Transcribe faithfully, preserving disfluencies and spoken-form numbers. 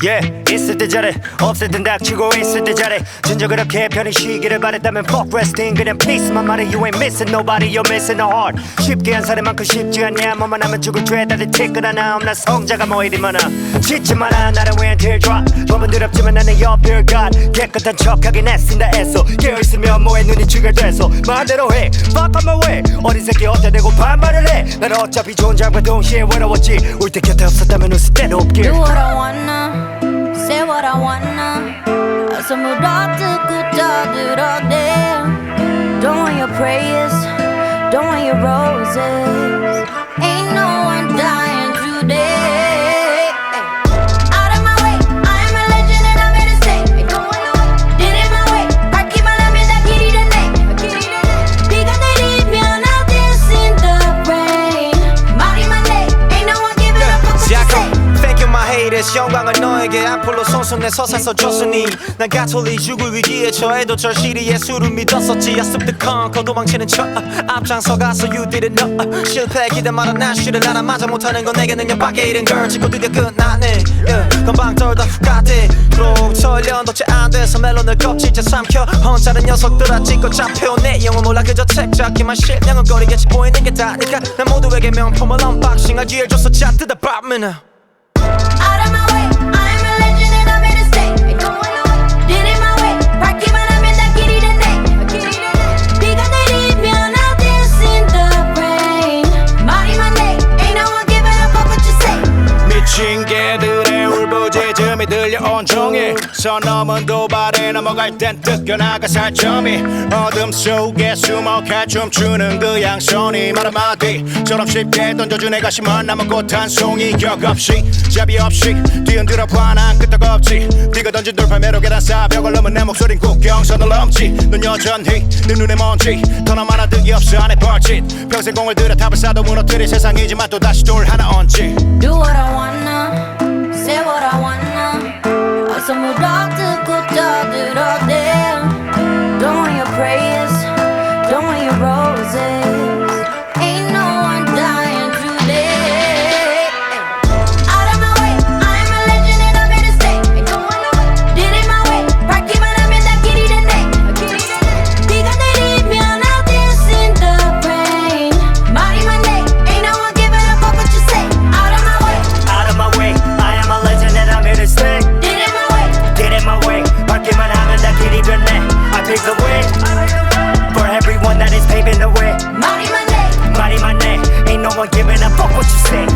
yeah 있을 때 잘해 없을 땐 닥치고 있을 때 잘해 진짜 그렇게 편히 쉬기를 바랬다면 fuck resting 그냥 peace만 말해 you ain't missing nobody you're missing a heart 쉽게 한 사람만큼 쉽지 않냐 뭐만 하면 죽을 죄 다들 티끌 하나 없나 성자가 뭐 이리 많아 짓지 마라 나를 왜 teardrop 법은 두렵지만 나는 your pure God 깨끗한 척하긴 애쓴다 애써 깨어있으면 뭐해 눈이 찌글돼서 마음대로 해 fuck on my way 어린 새끼 어때 대고 반말을 해 난 어차피 좋은 잠과 동시에 외로웠지 울 때 곁에 없었다면 웃을 때도 없길 Do what I wanna Say what I wanna 선물 듣고 떠들어대 Don't want your prayers Don't want your roses Ain't no one dying today Out of my way I'm a legend and I'm here to stay Going away Did it my way 밝기만 하면 다 길이 되네 비가 내리면 I'll dance in the rain 말이만 해 Ain't no one giving up what you say Thank you my haters 영광을 너에게 앞으로 손수내 서서 써줬으니 난 가톨릭 죽을 위기에 처해도 절실히 예수를 믿었었지 I slipped the con 거 도망치는 척 앞장서 가서 you didn't know 실패 기대마다 난 쉬를 나라 맞아 못하는 건 내게 능력밖에 잃은 걸 짓고 드디어 끝나네 yeah. 건방 떨다 후가대 그로부터 일 년도 채 안 돼서 멜론을 껍질째 삼켜 혼자는 녀석들아 찍고 잡혀 내 영혼 몰라 그저 책 잡기만 실명은 거리겠지 보이는 게 다니까 난 모두에게 명품을 언박싱할 기회를 줬어 자 뜯어봐면 Out of my way, I'm a legend and I'm here to stay. Going away, did it my way. 밝기만 하면 다 길이 되네. 비가 내리면 I'll dance in the rain. 말이만 해, ain't no one giving up what you say. 미친 개들의 울부짖음이 들려온 종일 선 넘은 도발에 넘어갈 땐 뜯겨나가 살점이 어둠 속에 숨어가 춤추는 그 양손이 말 한마디처럼 쉽게 던져준 애가 심한 남은 꽃 한 송이 격 없이 잡이 없이 뒤흔들어 봐난 끄떡없지 네가 던진 돌팔 매로 계단 쌓아 벽을 넘은 내 목소린 국경선을 넘지 넌 여전히 네 눈에 먼지 더 나만 하득이 없어 안에 벌짓 평생 공을 들여 탑을 쌓아도 무너뜨릴 세상이지만 또다시 돌 하나 얹지 Do what I wanna, say what I wanna. 어서 물어 듣고 떠들어대. Don't want your prayers, don't want your roses. Ain't no one dying today. Out of my way, I'm a legend and I'm here to stay. Going away, did it my way. 밝기만 하면 다 길이 되네. 비가 내리면 I'll dance in the rain. 말이만 해, ain't no one giving up what you say. Out of my way, Out of my way I am a legend and I'm here to stay did it my way. Get in my way 밝기만 하면 다 길이 되네 I pave the way For everyone that is paving the way 말이만 해. 말이만 해 Ain't no one giving a fuck what you say